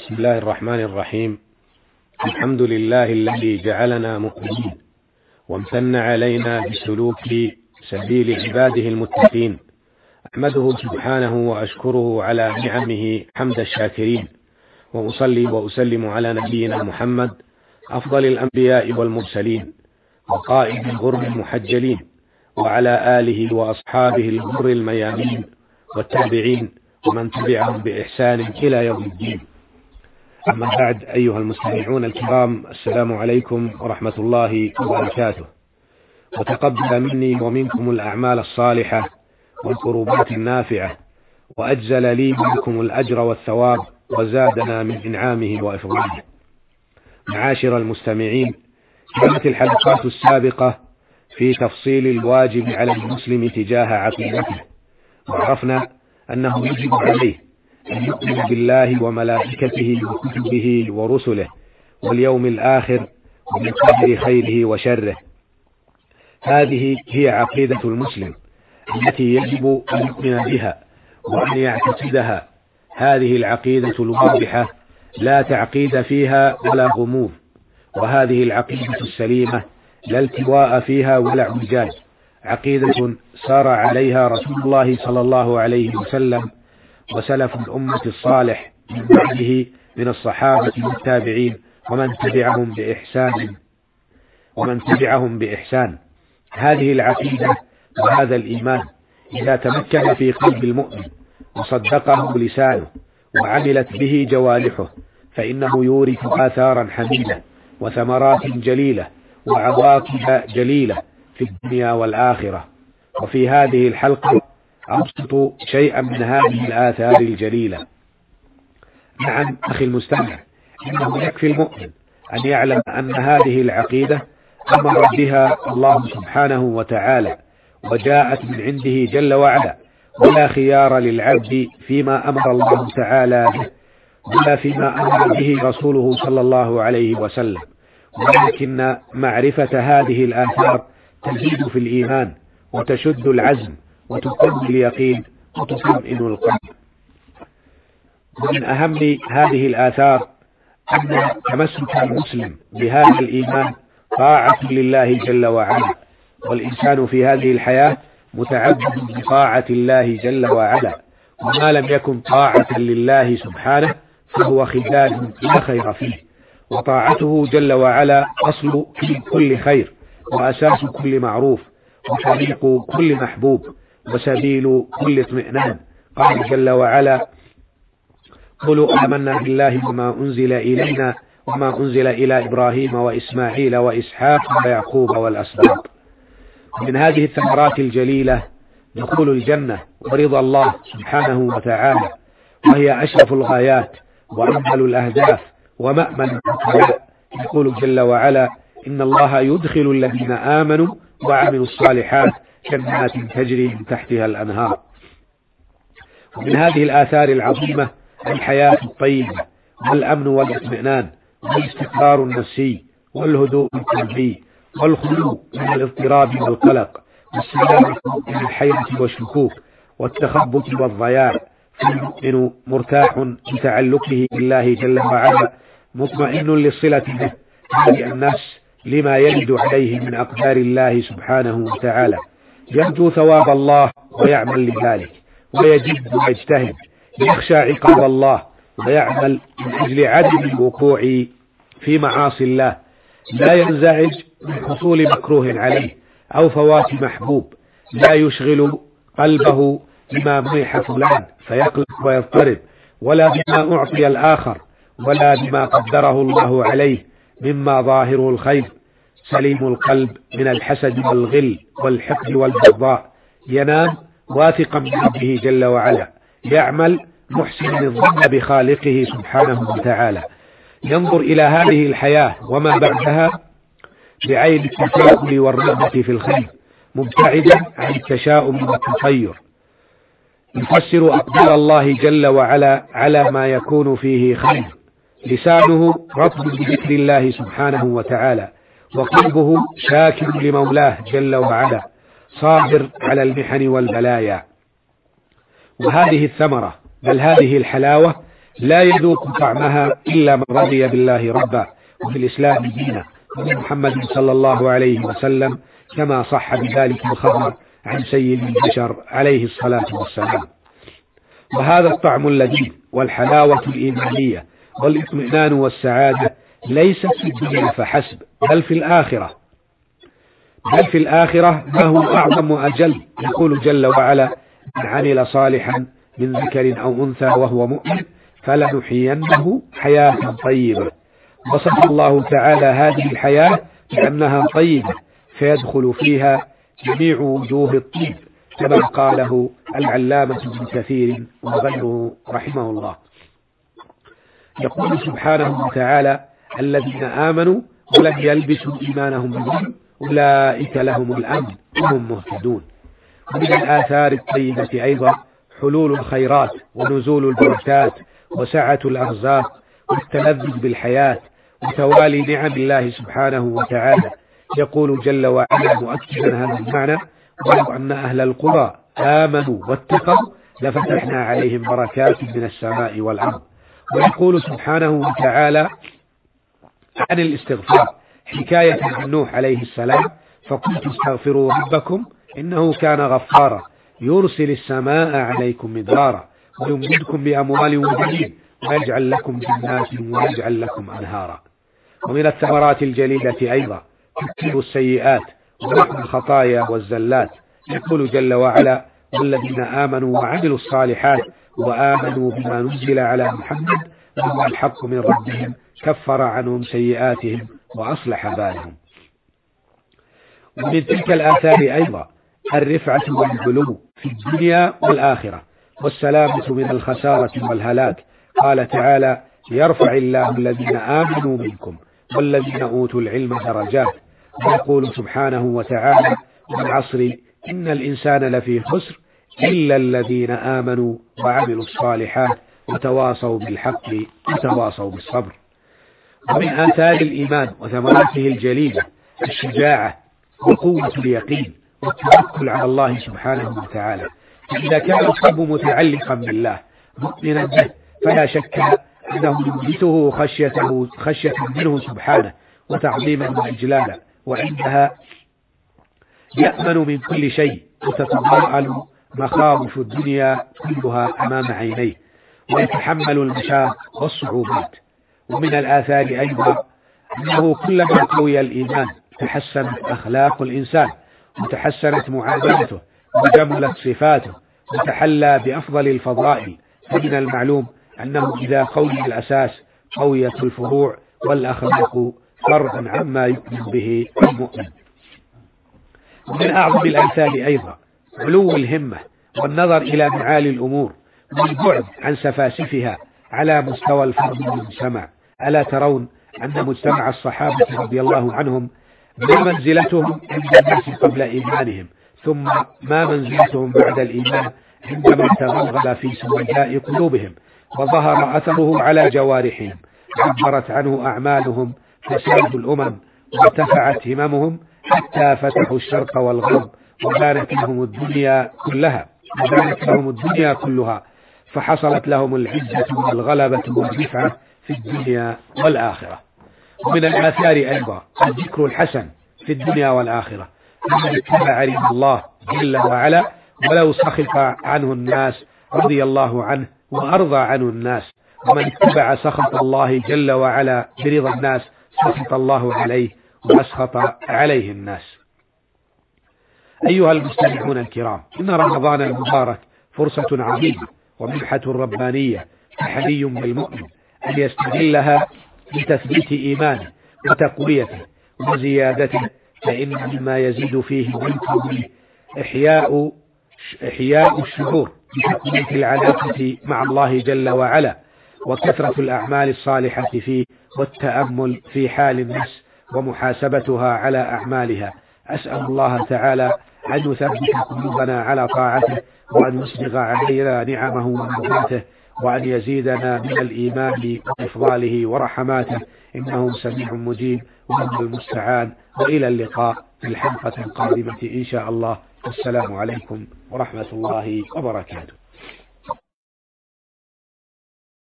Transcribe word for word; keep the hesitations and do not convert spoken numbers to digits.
بسم الله الرحمن الرحيم. الحمد لله الذي جعلنا مؤمنين وامتن علينا بسلوك سبيل عباده المتقين. أحمده سبحانه وأشكره على نعمه حمد الشاكرين، وأصلي وأسلم على نبينا محمد أفضل الأنبياء والمرسلين وقائد الغر المحجلين، وعلى آله وأصحابه الغر الميامين والتابعين ومن تبعهم بإحسان إلى يوم الدين. أما بعد، أيها المستمعون الكرام، السلام عليكم ورحمة الله وبركاته، وتقبل مني ومنكم الأعمال الصالحة والقربات النافعة، وأجزل لي منكم الأجر والثواب، وزادنا من إنعامه وإفضاله. معاشر المستمعين، كانت الحلقات السابقة في تفصيل الواجب على المسلم تجاه عقيدته، وعرفنا أنه يجب عليه أن يؤمن بالله وملائكته وكتبه ورسله واليوم الآخر وبقدر خيره وشره. هذه هي عقيدة المسلم التي يجب أن يؤمن بها وأن يعتقدها. هذه العقيدة الواضحة لا تعقيد فيها ولا غموض، وهذه العقيدة السليمة لا التواء فيها ولا اعوجاج، عقيدة سار عليها رسول الله صلى الله عليه وسلم وسلف الأمة الصالح من بعده من الصحابة والتابعين ومن تبعهم بإحسان ومن تبعهم بإحسان. هذه العقيدة وهذا الإيمان إذا تمكن في قلب المؤمن وصدقه لسانه وعملت به جوارحه، فإنه يورث آثارا حميدة وثمرات جليلة وعواقب جليلة في الدنيا والآخرة. وفي هذه الحلقة أبسط شيئا من هذه الآثار الجليلة. نعم أخي المستمع، إنه يكفي المؤمن أن يعلم أن هذه العقيدة أمر بها الله سبحانه وتعالى، وجاءت من عنده جل وعلا، ولا خيار للعبد فيما أمر الله تعالى به ولا فيما أمر به رسوله صلى الله عليه وسلم، ولكن معرفة هذه الآثار تزيد في الإيمان وتشد العزم وتقوي اليقين وتطمئن القلب. ومن أهم هذه الآثار أن تمسك المسلم بهذا الإيمان طاعة لله جل وعلا، والإنسان في هذه الحياة متعبد بطاعة الله جل وعلا، وما لم يكن طاعة لله سبحانه فهو خداج لا خير فيه. وطاعته جل وعلا أصل كل خير وأساس كل معروف وطريق كل محبوب وسبيل كل اطمئنان. قال جل وعلا: قولوا آمنا بالله وما أنزل إلينا وما أنزل إلى إبراهيم وإسماعيل وإسحاق ويعقوب والأسباط. من هذه الثمرات الجليلة دخول الجنة ورضا الله سبحانه وتعالى، وهي أشرف الغايات وأجمل الأهداف ومأمن العقلاء. يقول جل وعلا: إن الله يدخل الذين آمنوا وعملوا الصالحات جنات تجري من تحتها الأنهار. ومن هذه الآثار العظيمة الحياة الطيبة والأمن والاطمئنان والاستقرار النفسي والهدوء القلبي والخلو من الاضطراب والقلق والسلامة من الحيرة والشكوك والتخبط والضياع. فالمؤمن مرتاح بتعلقه بالله جل وعلا، مطمئن للصلة به، هادئ النفس لما يجد عليه من أقدار الله سبحانه وتعالى، يرجو ثواب الله ويعمل لذلك، ويجد ويجتهد، يخشى عقاب الله ويعمل من أجل عدم الوقوع في معاصي الله، لا ينزعج من حصول مكروه عليه أو فوات محبوب، لا يشغل قلبه بما منح فلان فيقلق ويضطرب، ولا بما أعطي الآخر، ولا بما قدره الله عليه مما ظاهره الخير. سليم القلب من الحسد والغل والحقد والبغضاء، ينام واثقا من ربه جل وعلا، يعمل محسن الظن بخالقه سبحانه وتعالى، ينظر إلى هذه الحياة وما بعدها بعين التفاؤل والرغبة في الخير، مبتعدا عن التشاؤم والتطير، يفسر أقدار الله جل وعلا على ما يكون فيه خير، لسانه رطب بذكر الله سبحانه وتعالى، وقلبه شاكر لمولاه جل وعلا، صابر على المحن والبلايا. وهذه الثمرة بل هذه الحلاوة لا يذوق طعمها إلا من رضي بالله ربا وبالإسلام دينا وبمحمد صلى الله عليه وسلم، كما صح بذلك الخبر عن سيد البشر عليه الصلاة والسلام. وهذا الطعم اللذيذ والحلاوة الإيمانية والاطمئنان والسعادة ليست في الدنيا فحسب، بل في الآخرة بل في الآخرة ما هو أعظم وأجل. يقول جل وعلا: من عمل صالحا من ذكر أو أنثى وهو مؤمن فلنحيينه حياة طيبة. وصف الله تعالى هذه الحياة بأنها طيبة، فيدخل فيها جميع وجوه الطيب، كما قاله العلامة ابن كثير وغيره رحمه الله. يقول سبحانه وتعالى: الذين آمنوا ولم يلبسوا إيمانهم بظلم أولئك لهم الأمن وهم مهتدون. ومن الآثار الطيبة أيضا حلول الخيرات ونزول البركات وسعة الأرزاق والتلذذ بالحياة وتوالي نعم الله سبحانه وتعالى. يقول جل وعلا مؤكدا هذا المعنى: ولو أن أهل القرى آمنوا واتقوا لفتحنا عليهم بركات من السماء والأرض. ويقول سبحانه وتعالى عن الاستغفار حكاية عن نوح عليه السلام: فقلت استغفروا ربكم إنه كان غفارا يرسل السماء عليكم مدرارا ويمددكم بأموال وبنين ويجعل لكم جنات ويجعل لكم أنهارا. ومن الثمرات الجليلة أيضا تكفير السيئات ونحو الخطايا والزلات. يقول جل وعلا: والذين آمنوا وعملوا الصالحات وآمنوا بما نزل على محمد وهو الحق من ربهم كفر عنهم سيئاتهم وأصلح بالهم. ومن تلك الآثار أيضا الرفعة والعلو في الدنيا والآخرة والسلامة من الخسارة والهلاك. قال تعالى: يرفع الله الذين آمنوا منكم والذين أوتوا العلم درجات. ويقول سبحانه وتعالى: والعصر إن الإنسان لفي خسر إلا الذين آمنوا وعملوا الصالحات وتواصوا بالحق وتواصوا بالصبر. ومن آثار الإيمان وثمراته الجليلة الشجاعة وقوة اليقين والتوكل على الله سبحانه وتعالى. فإذا كان القلب متعلقا بالله مؤمنا به فلا شك أنه يملته خشيته خشية منه سبحانه وتعظيما وإجلالا، وعندها يأمن من كل شيء وتتضاءل مخاوف الدنيا كلها أمام عينيه ويتحمل المشاق والصعوبات. ومن الآثار أيضا أنه كلما قوي الإيمان تحسنت أخلاق الإنسان وتحسنت معاملته وجملت صفاته وتحلى بأفضل الفضائل. فمن المعلوم أنه إذا قوي الأساس قويت الفروع والأخلاق فرعا عما يؤمن به المؤمن. ومن أعظم الآثار أيضا علو الهمة والنظر إلى معالي الأمور والبعد عن سفاسفها على مستوى الفرد والمجتمع. ألا ترون أن مجتمع الصحابة رضي الله عنهم ما منزلتهم عند الناس قبل إيمانهم، ثم ما منزلتهم بعد الإيمان عندما تغلغل في سوداء قلوبهم وظهر أثره على جوارحهم. عبرت عنه أعمالهم فساد الأمم وارتفعت هممهم حتى فتحوا الشرق والغرب وبانت لهم الدنيا كلها وبانت لهم الدنيا كلها فحصلت لهم العزة والغلبة والرفعة في الدنيا والآخرة. ومن الآثار أيضا الذكر الحسن في الدنيا والآخرة. فمن اتبع رضا الله جل وعلا ولو سخط عنه الناس رضي الله عنه وأرضى عنه الناس، ومن اتبع سخط الله جل وعلا برضا الناس سخط الله عليه وأسخط عليه الناس. أيها المستمعون الكرام، إن رمضان المبارك فرصة عظيمة ومنحة ربانية، فحري بالمؤمن أن يستغلها لتثبيت إيمانه وتقويته وزيادته، فإن مما يزيد فيه ويقويه إحياء إحياء الشعور بتقوية العلاقة مع الله جل وعلا وكثرة الأعمال الصالحة فيه والتأمل في حال النفس ومحاسبتها على أعمالها. أسأل الله تعالى أن يثبت قلوبنا على طاعته وأن يسبغ علينا نعمه ومرضاته وأن يزيدنا من الإيمان وإفضاله ورحماته، إنه سميع مجيب وهو المستعان. وإلى اللقاء في الحلقة القادمة إن شاء الله. والسلام عليكم ورحمة الله وبركاته.